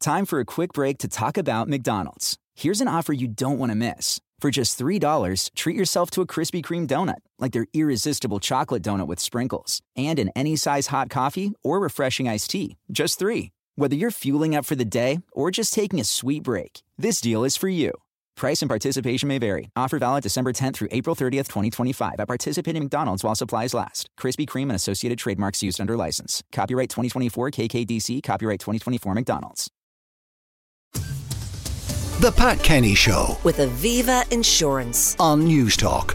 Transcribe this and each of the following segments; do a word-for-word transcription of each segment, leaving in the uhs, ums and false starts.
Time for a quick break to talk about McDonald's. Here's an offer you don't want to miss. For just three dollars, treat yourself to a Krispy Kreme donut, like their irresistible chocolate donut with sprinkles, and an any size hot coffee or refreshing iced tea. Just three. Whether you're fueling up for the day or just taking a sweet break, this deal is for you. Price and participation may vary. Offer valid December tenth through April thirtieth, twenty twenty-five at participating McDonald's while supplies last. Krispy Kreme and associated trademarks used under license. Copyright twenty twenty-four K K D C. Copyright twenty twenty-four McDonald's. The Pat Kenny Show with Aviva Insurance on News Talk.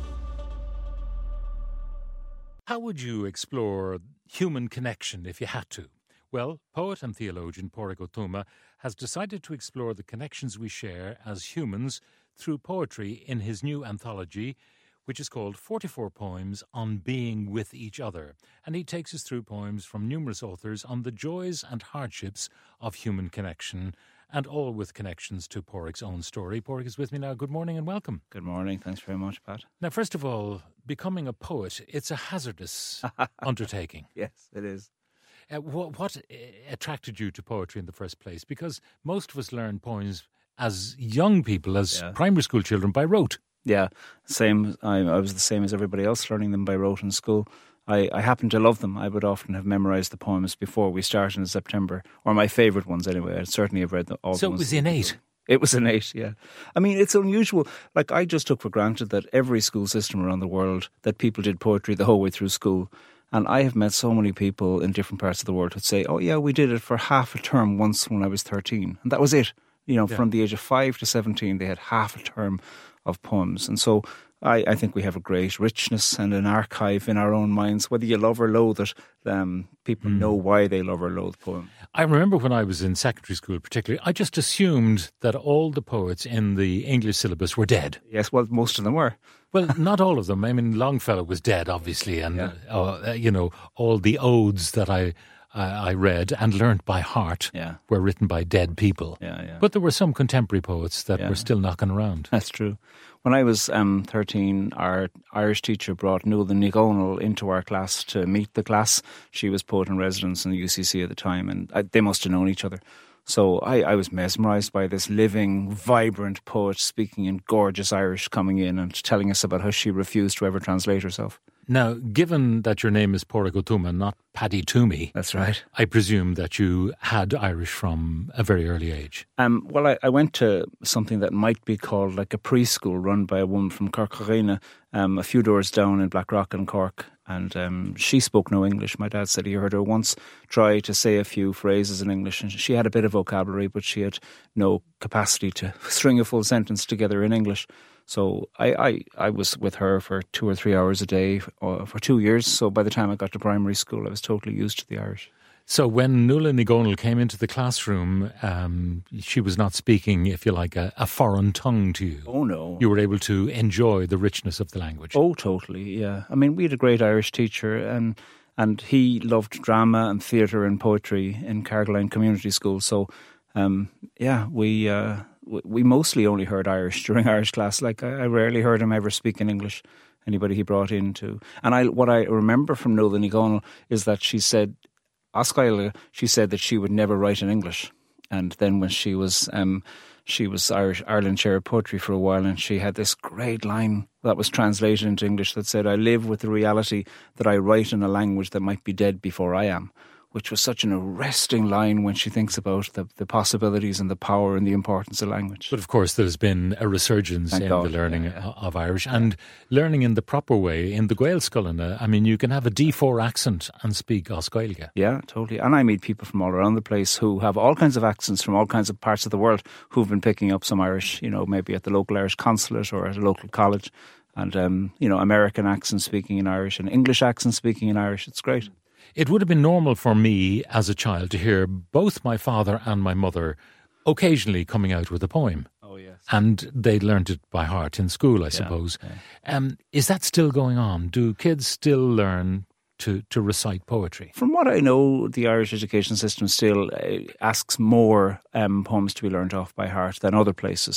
How would you explore human connection if you had to? Well, poet and theologian Pádraig Ó Tuama has decided to explore the connections we share as humans through poetry in his new anthology, which is called forty-four Poems on Being with Each Other. And he takes us through poems from numerous authors on the joys and hardships of human connection, and all with connections to Pádraig's own story. Pádraig is with me now. Good morning and welcome. Good morning. Thanks very much, Pat. Now, first of all, becoming a poet, it's a hazardous undertaking. Yes, it is. Uh, what, what attracted you to poetry in the first place? Because most of us learn poems as young people, as yeah. primary school children, by rote. Yeah, same. I, I was the same as everybody else, learning them by rote in school. I, I happen to love them. I would often have memorised the poems before we started in September, or my favourite ones anyway. I certainly have read them all. So it was innate? It was innate, yeah. I mean, it's unusual. Like, I just took for granted that every school system around the world, that people did poetry the whole way through school. And I have met so many people in different parts of the world who say, oh, yeah, we did it for half a term once when I was thirteen. And that was it. You know, yeah. From the age of five to seventeen, they had half a term of poems. And so I, I think we have a great richness and an archive in our own minds, whether you love or loathe it. Um, people mm. know why they love or loathe poems. I remember when I was in secondary school particularly, I just assumed that all the poets in the English syllabus were dead. Yes, well, most of them were. Well, not all of them. I mean, Longfellow was dead, obviously, and, yeah. uh, you know, all the odes that I... I read and learnt by heart yeah. were written by dead people. Yeah, yeah. But there were some contemporary poets that yeah. were still knocking around. That's true. When I was um, thirteen, our Irish teacher brought Nuala Ní Dhomhnaill into our class to meet the class. She was poet in residence in the U C C at the time, and I, they must have known each other. So I, I was mesmerised by this living, vibrant poet speaking in gorgeous Irish, coming in and telling us about how she refused to ever translate herself. Now, given that your name is Pádraig Ó Tuama, not Paddy Toomey. That's right. I presume that you had Irish from a very early age. Um, well, I, I went to something that might be called like a preschool run by a woman from Cork Arena, um, a few doors down in Blackrock in Cork. And um, she spoke no English. My dad said he heard her once try to say a few phrases in English. And she had a bit of vocabulary, but she had no capacity to string a full sentence together in English. So I, I, I was with her for two or three hours a day uh, for two years. So by the time I got to primary school, I was totally used to the Irish. So when Nuala Ní Dhomhnaill came into the classroom, um, she was not speaking, if you like, a, a foreign tongue to you. Oh, no. You were able to enjoy the richness of the language. Oh, totally, yeah. I mean, we had a great Irish teacher, and and he loved drama and theatre and poetry in Carrigaline Community School. So, um, yeah, we... Uh, We mostly only heard Irish during Irish class. Like, I rarely heard him ever speak in English, anybody he brought into. And I, what I remember from Nuala Ní Dhomhnaill is that she said, Oscail, she said that she would never write in English. And then when she was um, she was Irish Ireland Chair of Poetry for a while, and she had this great line that was translated into English that said, I live with the reality that I write in a language that might be dead before I am. Which was such an arresting line when she thinks about the, the possibilities and the power and the importance of language. But of course, there's been a resurgence Thank in God. the learning yeah, yeah. of Irish and learning in the proper way in the Gael Scoilina. I mean, you can have a D four accent and speak Oscailga. Yeah, totally. And I meet people from all around the place who have all kinds of accents from all kinds of parts of the world who've been picking up some Irish, you know, maybe at the local Irish consulate or at a local college. And, um, you know, American accent speaking in Irish and English accent speaking in Irish. It's great. It would have been normal for me as a child to hear both my father and my mother occasionally coming out with a poem. Oh, yes. And they learned it by heart in school, I yeah, suppose. Yeah. Um, is that still going on? Do kids still learn to, to recite poetry? From what I know, the Irish education system still uh, asks more um, poems to be learned off by heart than other places.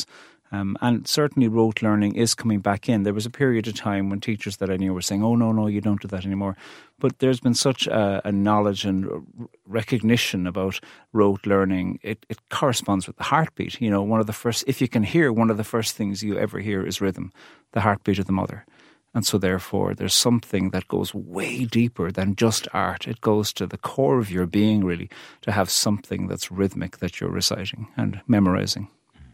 Um, and certainly rote learning is coming back in. There was a period of time when teachers that I knew were saying, oh, no, no, you don't do that anymore. But there's been such a, a knowledge and recognition about rote learning. It, it corresponds with the heartbeat. You know, one of the first, if you can hear, one of the first things you ever hear is rhythm, the heartbeat of the mother. And so therefore there's something that goes way deeper than just art. It goes to the core of your being, really, to have something that's rhythmic that you're reciting and memorizing.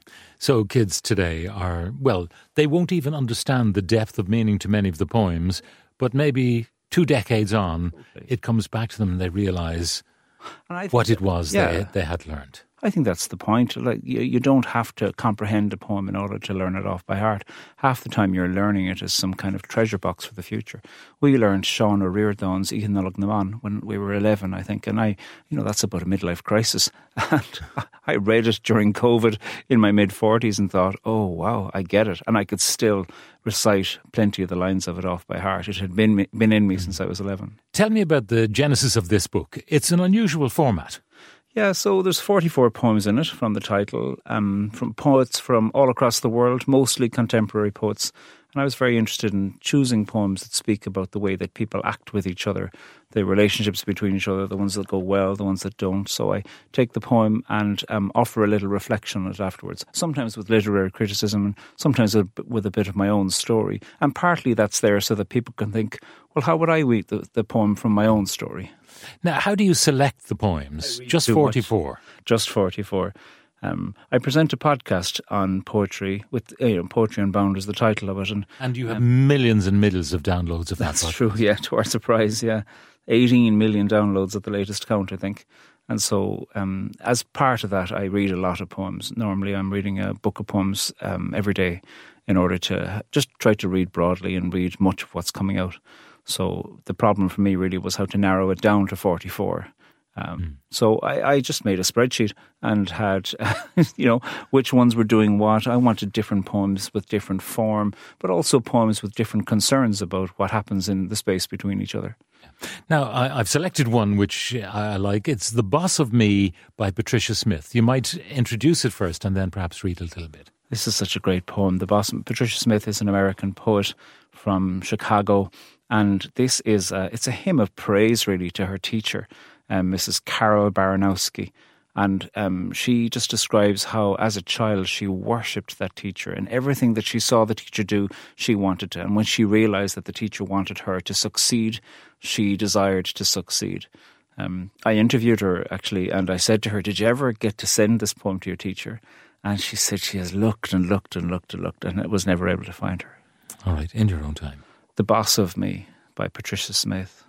So kids today are, well, they won't even understand the depth of meaning to many of the poems, but maybe two decades on, it comes back to them and they realise what it was yeah. they, they had learned. I think that's the point. Like you, you don't have to comprehend a poem in order to learn it off by heart. Half the time you're learning it as some kind of treasure box for the future. We learned Sean O'Riordan's Ian Nullag Naman when we were eleven, I think, and I, you know, that's about a midlife crisis. And I read it during COVID in my mid-forties and thought, oh, wow, I get it. And I could still recite plenty of the lines of it off by heart. It had been been in me since I was eleven. Tell me about the genesis of this book. It's an unusual format. Yeah, so there's forty-four poems in it from the title, um, from poets from all across the world, mostly contemporary poets. And I was very interested in choosing poems that speak about the way that people act with each other, the relationships between each other, the ones that go well, the ones that don't. So I take the poem and um, offer a little reflection on it afterwards, sometimes with literary criticism and sometimes with a bit of my own story. And partly that's there so that people can think, well, how would I read the, the poem from my own story? Now, how do you select the poems? Just forty-four? Much. Just forty-four. Um, I present a podcast on poetry, with you know, Poetry Unbound is the title of it. And, and you have um, millions and millions of downloads of that That's podcast. True, yeah, to our surprise, yeah. eighteen million downloads at the latest count, I think. And so um, as part of that, I read a lot of poems. Normally I'm reading a book of poems um, every day in order to just try to read broadly and read much of what's coming out. So the problem for me really was how to narrow it down to forty-four. Um, mm. So I, I just made a spreadsheet and had, you know, which ones were doing what. I wanted different poems with different form, but also poems with different concerns about what happens in the space between each other. Now, I, I've selected one which I like. It's The Boss of Me by Patricia Smith. You might introduce it first and then perhaps read a little bit. This is such a great poem. The Boss, Patricia Smith is an American poet from Chicago. And this is a, it's a hymn of praise, really, to her teacher, um, Missus Carol Baranowski. And um, she just describes how, as a child, she worshipped that teacher. And everything that she saw the teacher do, she wanted to. And when she realised that the teacher wanted her to succeed, she desired to succeed. Um, I interviewed her, actually, and I said to her, did you ever get to send this poem to your teacher? And she said she has looked and looked and looked and looked and was never able to find her. All right, in your own time. The Boss of Me by Patricia Smith.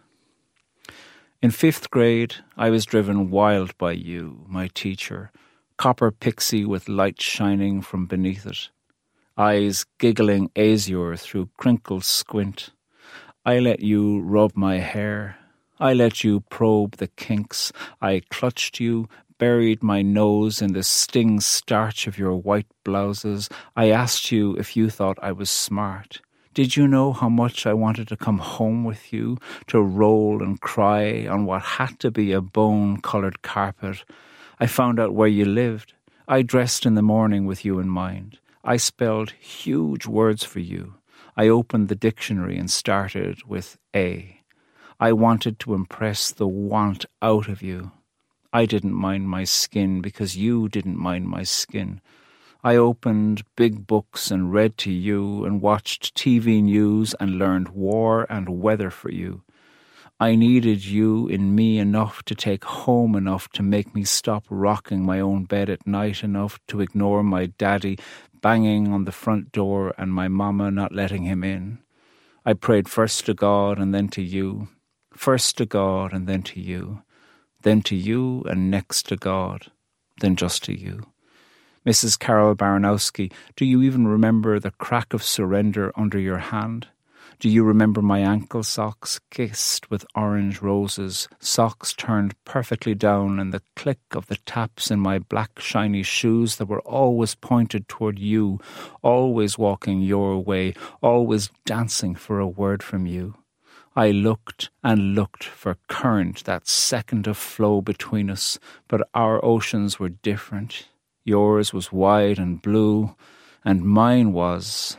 In fifth grade, I was driven wild by you, my teacher, copper pixie with light shining from beneath it, eyes giggling azure through crinkled squint. I let you rub my hair. I let you probe the kinks. I clutched you, buried my nose in the sting starch of your white blouses. I asked you if you thought I was smart. Did you know how much I wanted to come home with you, to roll and cry on what had to be a bone-coloured carpet? I found out where you lived. I dressed in the morning with you in mind. I spelled huge words for you. I opened the dictionary and started with A. I wanted to impress the want out of you. I didn't mind my skin because you didn't mind my skin. I opened big books and read to you and watched T V news and learned war and weather for you. I needed you in me enough to take home enough to make me stop rocking my own bed at night enough to ignore my daddy banging on the front door and my mama not letting him in. I prayed first to God and then to you, first to God and then to you, then to you and next to God, then just to you. Missus Carol Baranowski, do you even remember the crack of surrender under your hand? Do you remember my ankle socks kissed with orange roses, socks turned perfectly down and the click of the taps in my black shiny shoes that were always pointed toward you, always walking your way, always dancing for a word from you? I looked and looked for current, that second of flow between us, but our oceans were different. Yours was wide and blue, and mine was...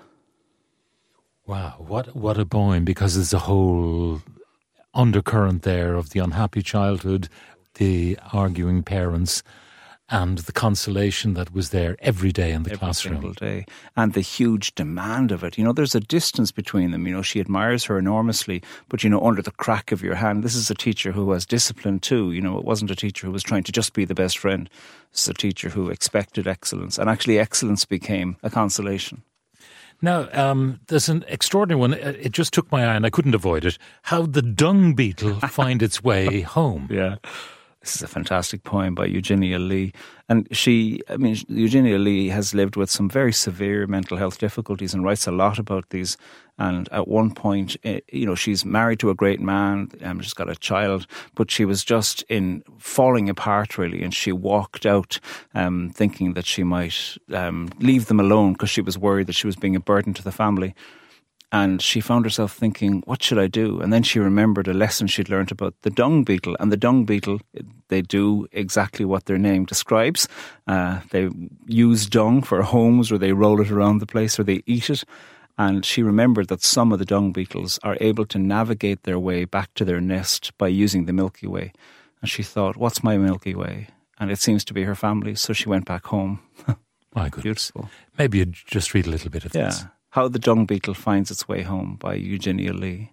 Wow, what what a poem, because there's a whole undercurrent there of the unhappy childhood, the arguing parents, and the consolation that was there every day in the every classroom. Single day. And the huge demand of it. You know, there's a distance between them. You know, she admires her enormously, but, you know, under the crack of your hand, this is a teacher who has discipline too. You know, it wasn't a teacher who was trying to just be the best friend. It's a teacher who expected excellence. And actually excellence became a consolation. Now, um, there's an extraordinary one. It just took my eye and I couldn't avoid it. How the dung beetle find its way home. Yeah. This is a fantastic poem by Eugenia Lee. And she, I mean, Eugenia Lee has lived with some very severe mental health difficulties and writes a lot about these. And at one point, you know, she's married to a great man, um, she's got a child, but she was just in falling apart, really. And she walked out um, thinking that she might um, leave them alone because she was worried that she was being a burden to the family. And she found herself thinking, what should I do? And then she remembered a lesson she'd learned about the dung beetle. And the dung beetle, they do exactly what their name describes. Uh, they use dung for homes, or they roll it around the place, or they eat it. And she remembered that some of the dung beetles are able to navigate their way back to their nest by using the Milky Way. And she thought, what's my Milky Way? And it seems to be her family. So she went back home. My goodness. Beautiful. Maybe you'd just read a little bit of yeah. this. How the Dung Beetle Finds Its Way Home by Eugenia Lee.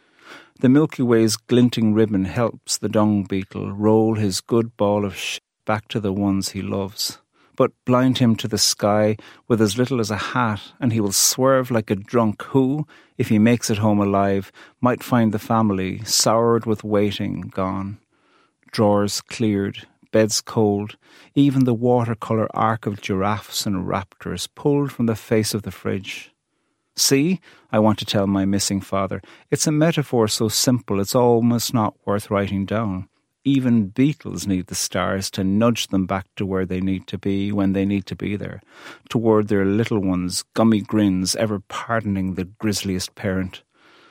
The Milky Way's glinting ribbon helps the dung beetle roll his good ball of shit back to the ones he loves. But blind him to the sky with as little as a hat, and he will swerve like a drunk who, if he makes it home alive, might find the family, soured with waiting, gone. Drawers cleared, beds cold, even the watercolour arc of giraffes and raptors pulled from the face of the fridge. See, I want to tell my missing father, it's a metaphor so simple it's almost not worth writing down. Even beetles need the stars to nudge them back to where they need to be when they need to be there, toward their little ones, gummy grins ever pardoning the grisliest parent.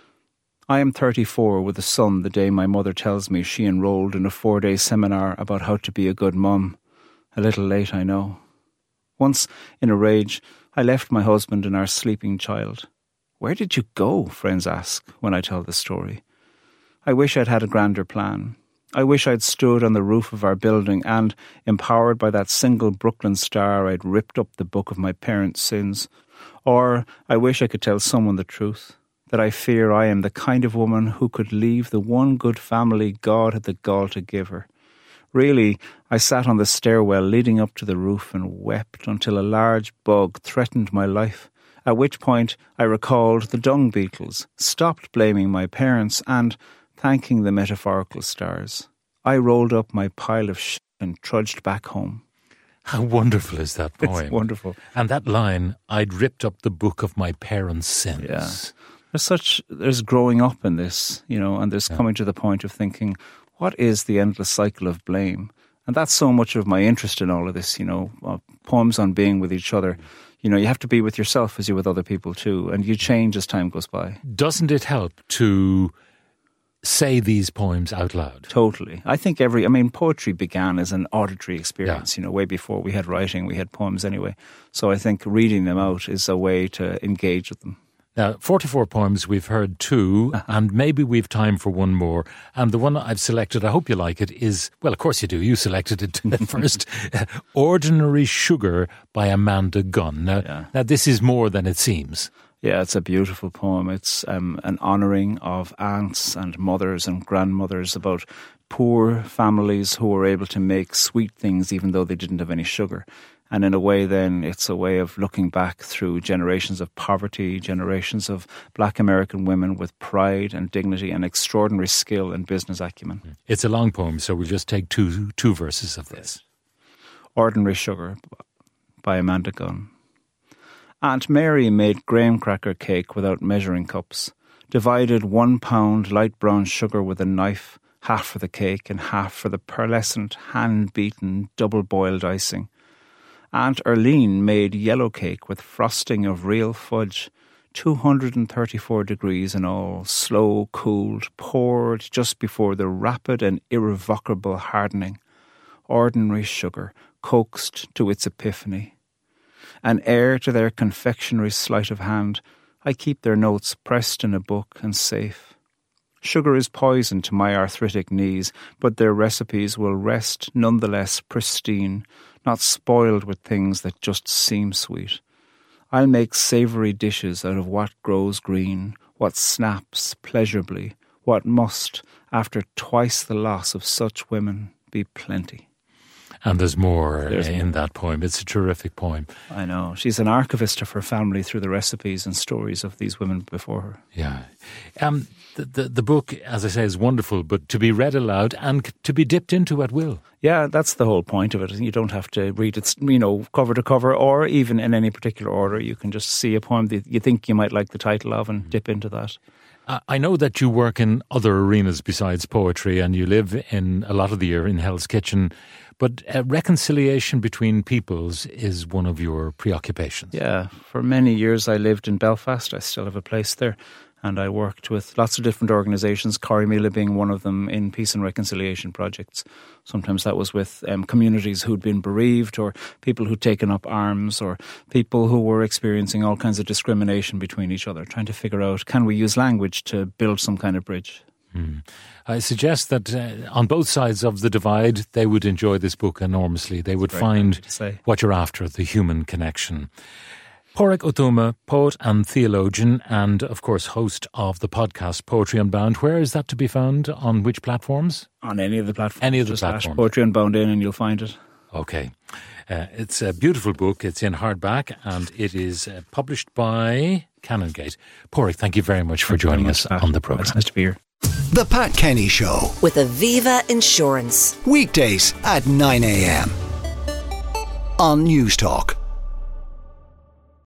I am thirty-four with a son the day my mother tells me she enrolled in a four-day seminar about how to be a good mum. A little late, I know. Once, in a rage, I left my husband and our sleeping child. Where did you go? Friends ask when I tell the story. I wish I'd had a grander plan. I wish I'd stood on the roof of our building and, empowered by that single Brooklyn star, I'd ripped up the book of my parents' sins. Or I wish I could tell someone the truth, that I fear I am the kind of woman who could leave the one good family God had the gall to give her. Really, I sat on the stairwell leading up to the roof and wept until a large bug threatened my life, at which point I recalled the dung beetles, stopped blaming my parents and, thanking the metaphorical stars, I rolled up my pile of shit and trudged back home. How wonderful is that poem? It's wonderful. And that line, I'd ripped up the book of my parents' sins. Yeah. There's such, there's growing up in this, you know, and there's yeah. coming to the point of thinking, what is the endless cycle of blame? And that's so much of my interest in all of this, you know, uh, poems on being with each other. You know, you have to be with yourself as you're with other people too, and you change as time goes by. Doesn't it help to say these poems out loud? Totally. I think every, I mean, poetry began as an auditory experience, yeah. you know, way before we had writing, we had poems anyway. So I think reading them out is a way to engage with them. Now, forty-four poems, we've heard two, uh-huh. and maybe we've time for one more. And the one I've selected, I hope you like it, is, well, of course you do, you selected it first, Ordinary Sugar by Amanda Gunn. Now, yeah. now, this is more than it seems. Yeah, it's a beautiful poem. It's um, an honouring of aunts and mothers and grandmothers about poor families who were able to make sweet things even though they didn't have any sugar. And in a way then it's a way of looking back through generations of poverty, generations of black American women with pride and dignity and extraordinary skill and business acumen. It's a long poem, so we'll just take two two verses of this. Ordinary Sugar by Amanda Gunn. Aunt Mary made graham cracker cake without measuring cups, divided one pound light brown sugar with a knife, half for the cake and half for the pearlescent, hand-beaten, double-boiled icing. Aunt Erlene made yellow cake with frosting of real fudge, two hundred thirty-four degrees in all, slow cooled, poured just before the rapid and irrevocable hardening. Ordinary sugar, coaxed to its epiphany. and heir to their confectionery sleight of hand, I keep their notes pressed in a book and safe. Sugar is poison to my arthritic knees, but their recipes will rest nonetheless pristine, not spoiled with things that just seem sweet. I'll make savoury dishes out of what grows green, what snaps pleasurably, what must, after twice the loss of such women, be plenty. And there's more There's in more. that poem. It's a terrific poem. I know. She's an archivist of her family through the recipes and stories of these women before her. Yeah. Um, the, the, the book, as I say, is wonderful, but to be read aloud and c- to be dipped into at will. Yeah, that's the whole point of it. You don't have to read it, you know, cover to cover or even in any particular order. You can just see a poem that you think you might like the title of and dip into that. I know that you work in other arenas besides poetry and you live in a lot of the year in Hell's Kitchen, but uh, reconciliation between peoples is one of your preoccupations. Yeah, for many years I lived in Belfast. I still have a place there. And I worked with lots of different organisations, Corrymeela being one of them, in peace and reconciliation projects. Sometimes that was with um, communities who'd been bereaved or people who'd taken up arms or people who were experiencing all kinds of discrimination between each other, trying to figure out, can we use language to build some kind of bridge? Mm. I suggest that uh, on both sides of the divide, they would enjoy this book enormously. They would find what you're after, the human connection. Pádraig Ó Tuama, poet and theologian, and of course host of the podcast Poetry Unbound. Where is that to be found? On which platforms? On any of the platforms. Any of the Just platforms. Poetry Unbound in and you'll find it. Okay. Uh, it's a beautiful book. It's in hardback and it is uh, published by Canongate. Pádraig, thank you very much for Thank you very joining much, us Pat. on the programme. It's nice to be here. The Pat Kenny Show. With Aviva Insurance. Weekdays at nine a.m. on News Talk.